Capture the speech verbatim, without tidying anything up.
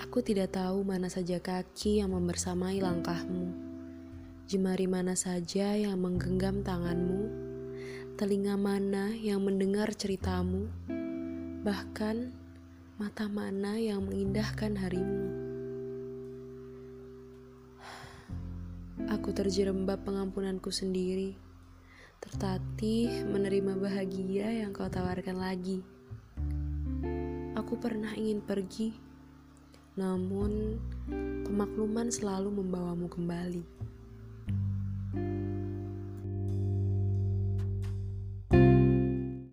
Aku tidak tahu mana saja kaki yang membersamai langkahmu, jemari mana saja yang menggenggam tanganmu, telinga mana yang mendengar ceritamu, bahkan mata mana yang mengindahkan harimu. Aku terjerembab pengampunanku sendiri, tertatih menerima bahagia yang kau tawarkan lagi. Aku pernah ingin pergi, namun pemakluman selalu membawamu kembali.